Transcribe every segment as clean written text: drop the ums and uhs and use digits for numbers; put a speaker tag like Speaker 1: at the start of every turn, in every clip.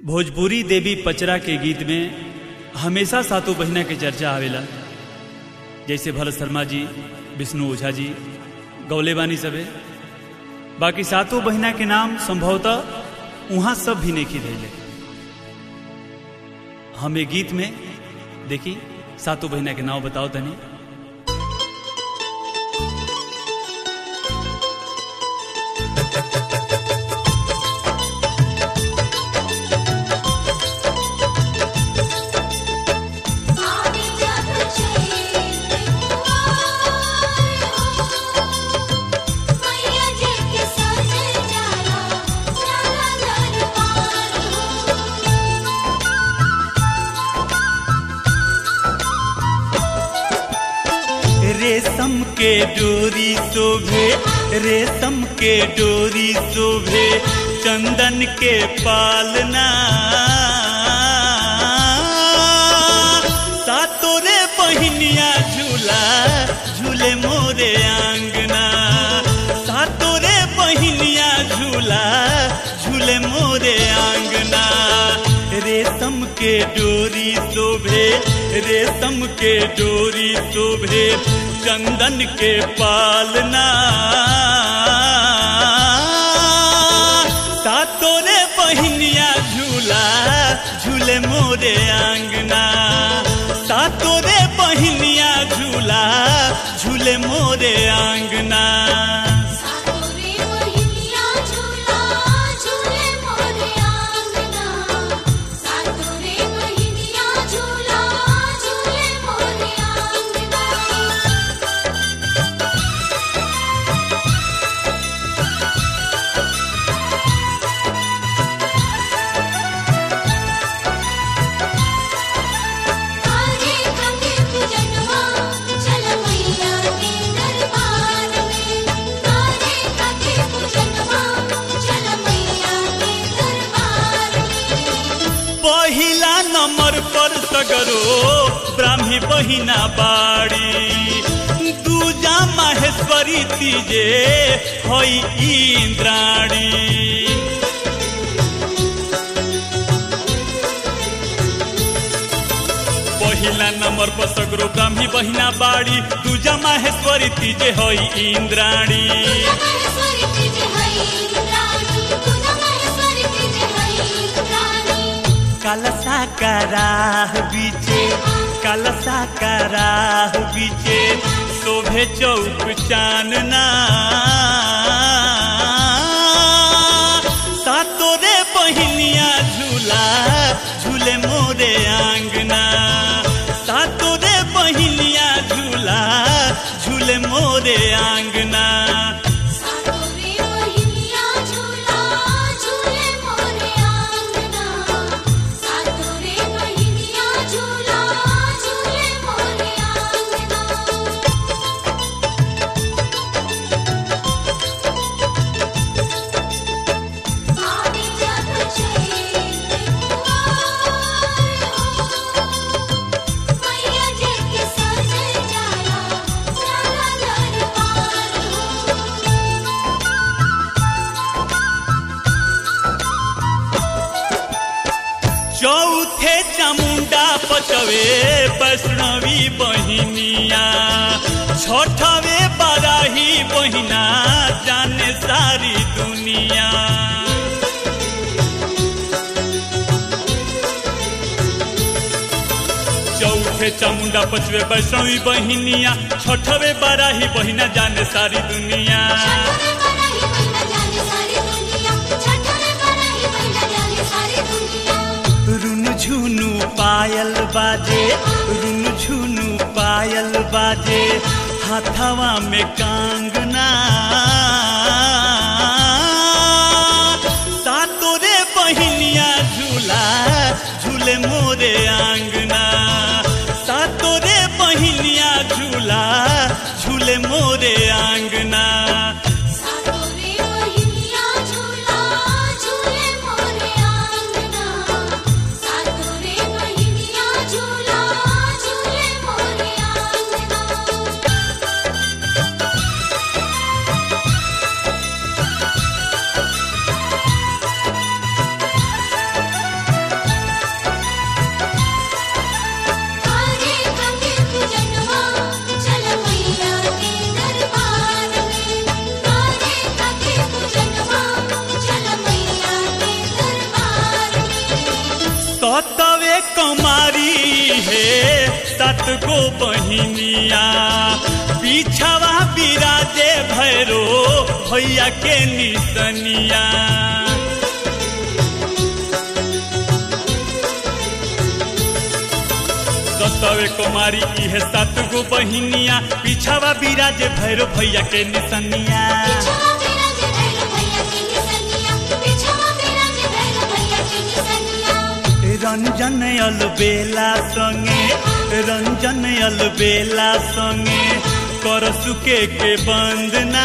Speaker 1: भोजपुरी देवी पचरा के गीत में हमेशा सातों बहिना के चर्चा आवेला। जैसे भरत शर्मा जी, विष्णु ओझा जी गौले बानी सबे। बाकी सातों बहिना के नाम संभवतः वहां सब भी नहीं धैले। हमें गीत में देखी सातों बहिना के नाम बताओ तनी। रेशम के डोरी शोभे, रेशम के डोरी शोभे, चंदन के पालना। सातों रे बहिनिया झूला झूले मोरे आंगना। सातों रे बहिनिया झूला झूले मोरे आंगना। रेशम के डोरी शोभे, रेशम के डोरी शोभे, चंदन के पालना। सातों रे बहिनिया झूला झूले मोरे आंगना। सातों रे बहिनिया झूला झूले मोरे आंगना। पहिला नंबर पर सगरो ब्राह्मी बहिना बाड़ी। दूजा माहेश्वरी तीजे होई इंद्राणी। पहिला नंबर पर सगरो ब्राह्मी बहिना बाड़ी। दूजा माहेश्वरी तीजे होई इंद्राणी। कलसा कराह बीचे, कलसा कराह बीचे, शोभे चौक चानना। सातों रे बहिनिया झूला झूले मोरे आंगना। सातों रे बहिनिया झूला झूले मोरे आंगना। चौथे चामुंडा पचवे वैष्णवी बहिनिया। छठवे बाराही बहिना जाने सारी दुनिया। चौथे चामुंडा पचवे वैष्णवी बहिनिया। छठवे बाराही बहिना जाने सारी दुनिया। रुन झुनु पायल बाजे, रुन झुनु पायल बाजे, हाथवा में कांगना। सातों रे बहिनिया झूला झूले मोरे आंगना। सातों रे बहिनिया झूला झूले मोरे आंगना। कुमारी है 7 गो बहिनिया पीछावा बिराजे भैरो भैया के निसनिया। 7 कुमारी है 7 गो बहिनिया पीछावा बिराजे भैरो भैया के निसनिया। रंजन अलबेला संगे रंजन अलबेला संगे करसुके के बंदना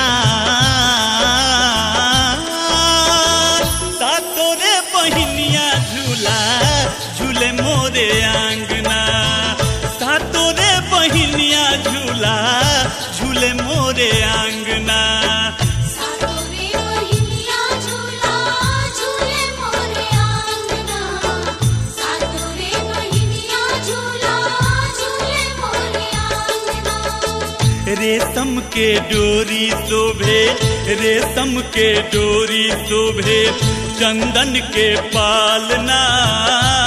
Speaker 1: सातोरे बहिनिया झूला झूले मोरे आंगना सातोरे बहिनिया झूला झूले मोरे आंगना। रेशम के डोरी शोभे रेशम के डोरी शोभे चंदन के पालना